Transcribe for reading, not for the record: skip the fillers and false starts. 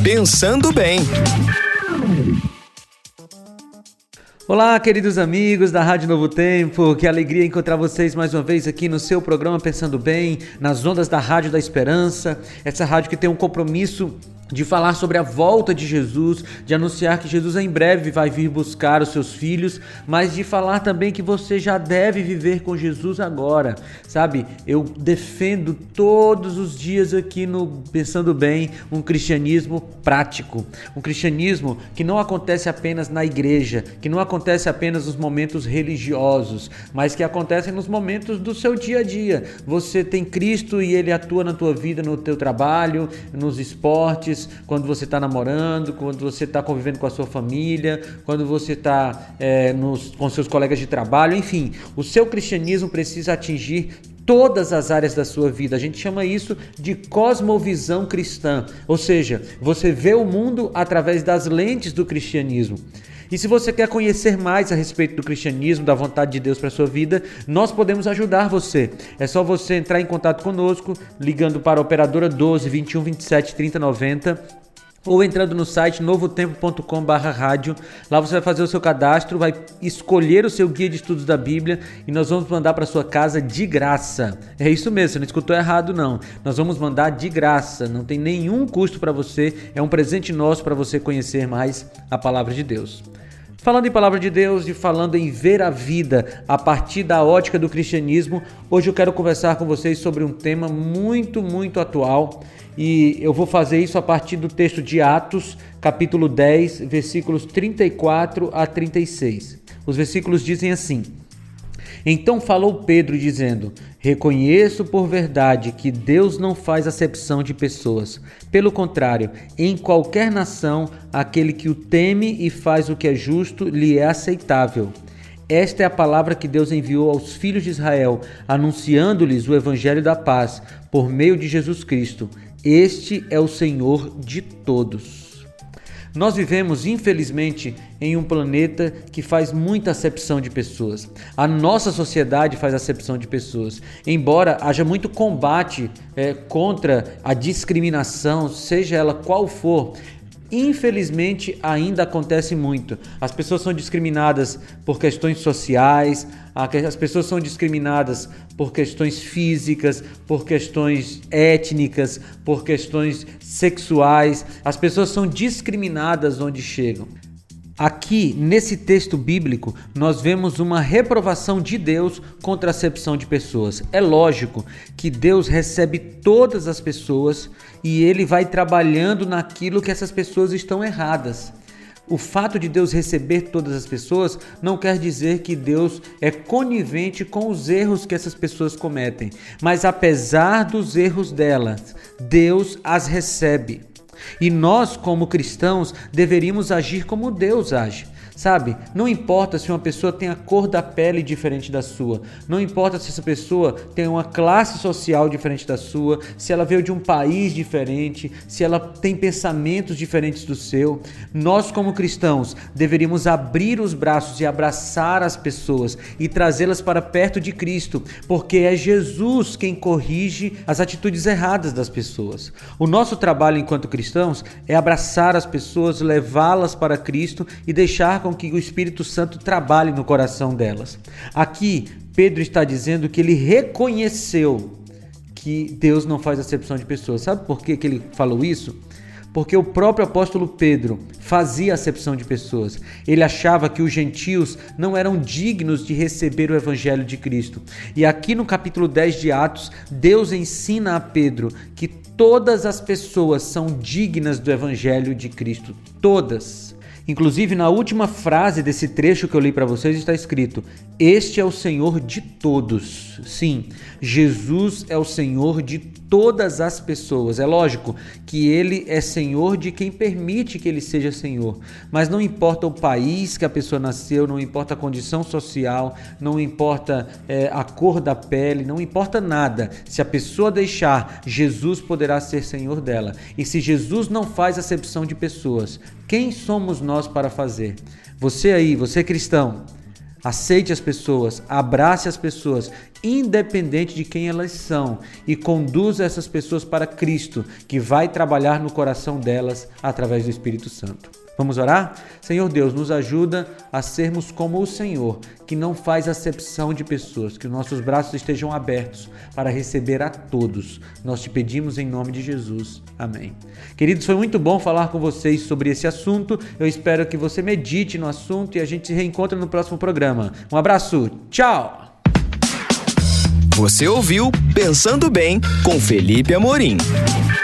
Pensando Bem. Olá, queridos amigos da Rádio Novo Tempo, que alegria encontrar vocês mais uma vez aqui no seu programa Pensando Bem, nas ondas da Rádio da Esperança, essa rádio que tem um compromisso de falar sobre a volta de Jesus, de anunciar que Jesus em breve vai vir buscar os seus filhos, mas de falar também que você já deve viver com Jesus agora, sabe? Eu defendo todos os dias aqui no Pensando Bem um cristianismo prático, um cristianismo que não acontece apenas na igreja, que não acontece apenas nos momentos religiosos, mas que acontecem nos momentos do seu dia a dia. Você tem Cristo e Ele atua na tua vida, no teu trabalho, nos esportes, quando você está namorando, quando você está convivendo com a sua família, quando você está com seus colegas de trabalho, enfim, o seu cristianismo precisa atingir todas as áreas da sua vida. A gente chama isso de cosmovisão cristã, ou seja, você vê o mundo através das lentes do cristianismo. E se você quer conhecer mais a respeito do cristianismo, da vontade de Deus para a sua vida, nós podemos ajudar você. É só você entrar em contato conosco, ligando para a operadora 12 21 27 30 90, ou entrando no site novotempo.com/rádio. Lá você vai fazer o seu cadastro, vai escolher o seu guia de estudos da Bíblia e nós vamos mandar para sua casa de graça. É isso mesmo, você não escutou errado não. Nós vamos mandar de graça, não tem nenhum custo para você, é um presente nosso para você conhecer mais a Palavra de Deus. Falando em Palavra de Deus e falando em ver a vida a partir da ótica do cristianismo, hoje eu quero conversar com vocês sobre um tema muito atual e eu vou fazer isso a partir do texto de Atos, capítulo 10, versículos 34 a 36. Os versículos dizem assim: Então falou Pedro dizendo: Reconheço por verdade que Deus não faz acepção de pessoas. Pelo contrário, em qualquer nação, aquele que o teme e faz o que é justo lhe é aceitável. Esta é a palavra que Deus enviou aos filhos de Israel, anunciando-lhes o evangelho da paz, por meio de Jesus Cristo. Este é o Senhor de todos. Nós vivemos, infelizmente, em um planeta que faz muita acepção de pessoas. A nossa sociedade faz acepção de pessoas. Embora haja muito combate contra a discriminação, seja ela qual for, infelizmente ainda acontece muito. As pessoas são discriminadas por questões sociais, as pessoas são discriminadas por questões físicas, por questões étnicas, por questões sexuais. As pessoas são discriminadas onde chegam. Aqui, nesse texto bíblico, nós vemos uma reprovação de Deus contra a acepção de pessoas. É lógico que Deus recebe todas as pessoas e Ele vai trabalhando naquilo que essas pessoas estão erradas. O fato de Deus receber todas as pessoas não quer dizer que Deus é conivente com os erros que essas pessoas cometem. Mas apesar dos erros delas, Deus as recebe. E nós, como cristãos, deveríamos agir como Deus age. Sabe, não importa se uma pessoa tem a cor da pele diferente da sua, não importa se essa pessoa tem uma classe social diferente da sua, se ela veio de um país diferente, se ela tem pensamentos diferentes do seu. Nós, como cristãos, deveríamos abrir os braços e abraçar as pessoas e trazê-las para perto de Cristo, porque é Jesus quem corrige as atitudes erradas das pessoas. O nosso trabalho enquanto cristãos é abraçar as pessoas, levá-las para Cristo e deixar com que o Espírito Santo trabalhe no coração delas. Aqui, Pedro está dizendo que ele reconheceu que Deus não faz acepção de pessoas. Sabe por que ele falou isso? Porque o próprio apóstolo Pedro fazia acepção de pessoas. Ele achava que os gentios não eram dignos de receber o evangelho de Cristo. E aqui no capítulo 10 de Atos, Deus ensina a Pedro que todas as pessoas são dignas do evangelho de Cristo. Todas. Inclusive, na última frase desse trecho que eu li para vocês está escrito: Este é o Senhor de todos. Sim, Jesus é o Senhor de todas as pessoas. É lógico que Ele é Senhor de quem permite que Ele seja Senhor. Mas não importa o país que a pessoa nasceu, não importa a condição social, não importa a cor da pele, não importa nada. Se a pessoa deixar, Jesus poderá ser Senhor dela. E se Jesus não faz acepção de pessoas, quem somos nós para fazer? Você aí, você cristão, Aceite as pessoas, abrace as pessoas, independente de quem elas são, e conduza essas pessoas para Cristo, que vai trabalhar no coração delas através do Espírito Santo. Vamos orar? Senhor Deus, nos ajuda a sermos como o Senhor, que não faz acepção de pessoas, que os nossos braços estejam abertos para receber a todos. Nós te pedimos em nome de Jesus. Amém. Queridos, foi muito bom falar com vocês sobre esse assunto. Eu espero que você medite no assunto e a gente se reencontra no próximo programa. Um abraço. Tchau! Você ouviu Pensando Bem com Felipe Amorim.